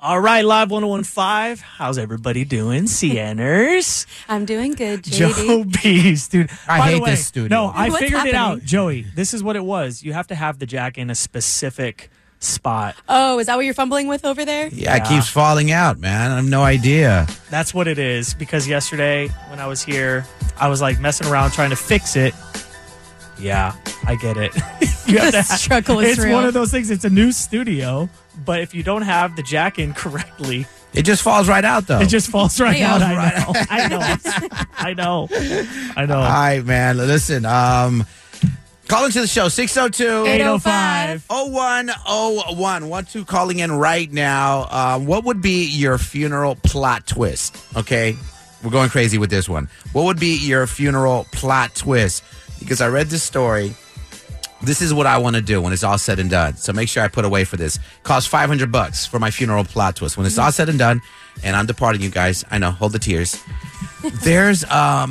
All right, Live 101.5. How's everybody doing? Sienners. I'm doing good, JD. Joe Bees, dude. I By the hate way, this studio. No, I What's figured it happening? out. Joey, this is what it was. You have to have the jack in a specific spot. Oh, is that what you're fumbling with over there? Yeah, it keeps falling out, man. I have no idea. That's what it is. Because yesterday when I was here, I was like messing around trying to fix it. Yeah, I get it. You have The struggle is It's real. one of those things. It's a new studio, but if you don't have the jack in correctly, It just falls right out, though. it just falls right Hey, out. falls I know. I know. I know. All right, man. Listen, call into the show, 602 805. 0101. Want to calling in right now. What would be your funeral plot twist? Okay, we're going crazy with this one. What would be your funeral plot twist? Because I read this story. This is what I want to do when it's all said and done. So make sure I put away for this. Costs $500 for my funeral plot twist. When it's all said and done, and I'm departing, you guys. I know, hold the tears. There's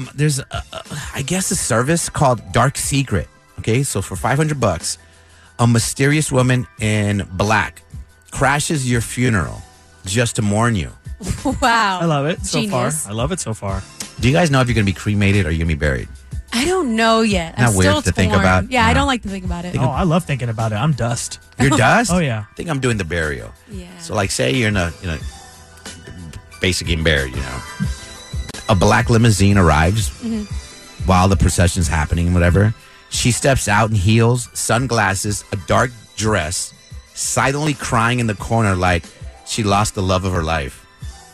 I guess a service called Dark Secret. Okay, so for $500, a mysterious woman in black crashes your funeral just to mourn you. Wow. I love it so Genius. far. I love it so far. Do you guys know if you're going to be cremated or you're going to be buried? I don't know yet. I'm Not weird still to think torn. about? Yeah, I No. don't like to think about it. Oh, I love thinking about it. I'm dust. You're dust? Oh, yeah. I think I'm doing the burial. Yeah. So, like, say you're in a basic getting buried, A black limousine arrives while the procession's happening and whatever. She steps out in heels, sunglasses, a dark dress, silently crying in the corner like she lost the love of her life.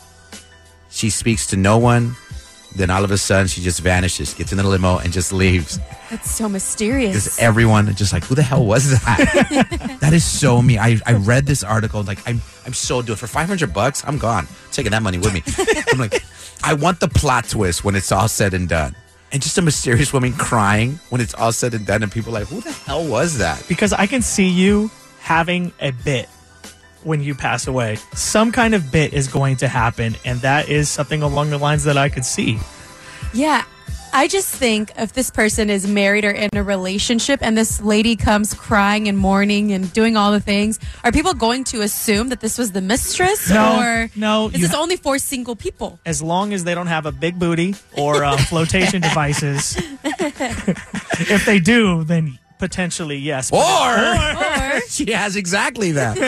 She speaks to no one. Then all of a sudden, she just vanishes, gets in the limo, and just leaves. That's so mysterious. Because everyone just like, who the hell was that? That is so me. I read this article. Like, I'm so doing for $500. I'm gone. Taking that money with me. I'm like, I want the plot twist when it's all said and done. And just a mysterious woman crying when it's all said and done. And people are like, who the hell was that? Because I can see you having a bit when you pass away. Some kind of bit is going to happen, and that is something along the lines that I could see. Yeah. I just think if this person is married or in a relationship and this lady comes crying and mourning and doing all the things, are people going to assume that this was the mistress? Or No. is this only for single people? As long as they don't have a big booty or flotation devices. If they do, then potentially yes. Or She has exactly that.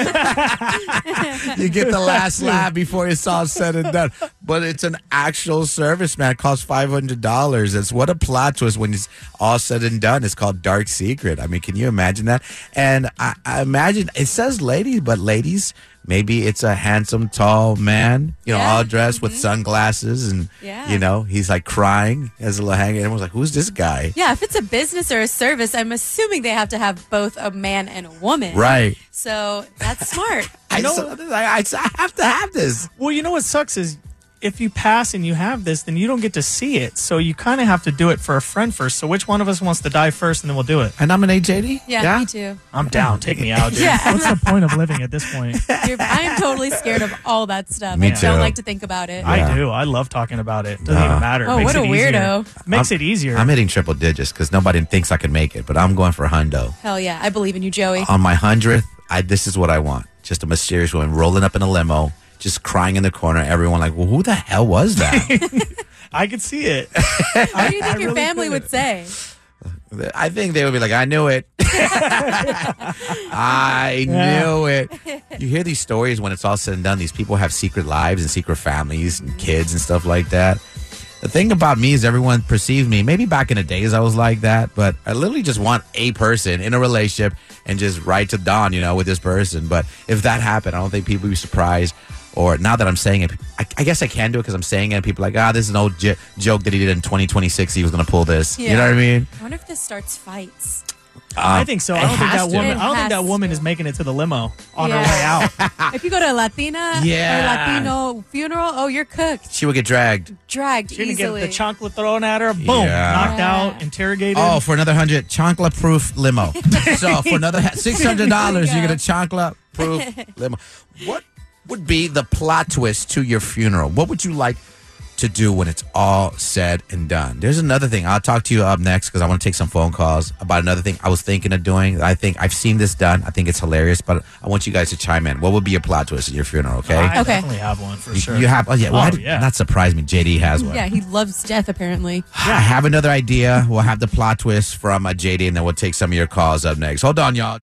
You get the last laugh before it's all said and done. But it's an actual service, man. It costs $500. It's what a plot twist when it's all said and done. It's called Dark Secret. I mean, can you imagine that? And I imagine it says ladies, but ladies, maybe it's a handsome, tall man, Yeah. all dressed with sunglasses and, Yeah. he's like crying, has a little hang. Everyone's like, who's this guy? yeah, if it's a business or a service, I'm assuming they have to have both a man and a woman. Right. So that's smart. I have to have this. Well, you know what sucks is if you pass and you have this, then you don't get to see it. So you kind of have to do it for a friend first. So which one of us wants to die first, and then we'll do it? I nominate JD? Yeah, me too. I'm down. Take me out, dude. Yeah. What's the point of living at this point? I am totally scared of all that stuff. Me I too. don't like to think about it. I do. I love talking about it. Doesn't even matter. It Oh, makes what a it easier. weirdo. Makes it easier. I'm hitting triple digits because nobody thinks I can make it, but I'm going for a hundo. Hell yeah, I believe in you, Joey. On my 100th, this is what I want. Just a mysterious woman rolling up in a limo, just crying in the corner. Everyone like, well, who the hell was that? I could see it. What do you think your really family could. would say? I think they would be like, I knew it. I knew it. You hear these stories when it's all said and done. These people have secret lives and secret families and kids and stuff like that. The thing about me is everyone perceives me. Maybe back in the days I was like that, but I literally just want a person in a relationship and just ride to dawn, with this person. But if that happened, I don't think people would be surprised. Or now that I'm saying it, I guess I can do it because I'm saying it. And people are like, this is an old joke that he did in 2026. He was going to pull this. Yeah. You know what I mean? I wonder if this starts fights. I think so. I don't think has that to. woman. I don't It think that has woman to. is making it to the limo on her Yeah. way out. If you go to a Latina Yeah. or Latino funeral, oh, you're cooked. She would get dragged. Dragged She's gonna easily. get the chocolate thrown at her. Boom, Yeah. knocked Yeah. out, interrogated. Oh, for another 100, chancla proof limo. So for another $600, you get a chancla proof limo. What would be the plot twist to your funeral? What would you like to do when it's all said and done? There's another thing. I'll talk to you up next because I want to take some phone calls about another thing I was thinking of doing. I think I've seen this done. I think it's hilarious, but I want you guys to chime in. What would be your plot twist at your funeral, okay? I Okay. definitely have one for sure. You have, why did yeah. not surprise me? JD has one. Yeah, he loves death, apparently. I have another idea. We'll have the plot twist from JD, and then we'll take some of your calls up next. Hold on, y'all.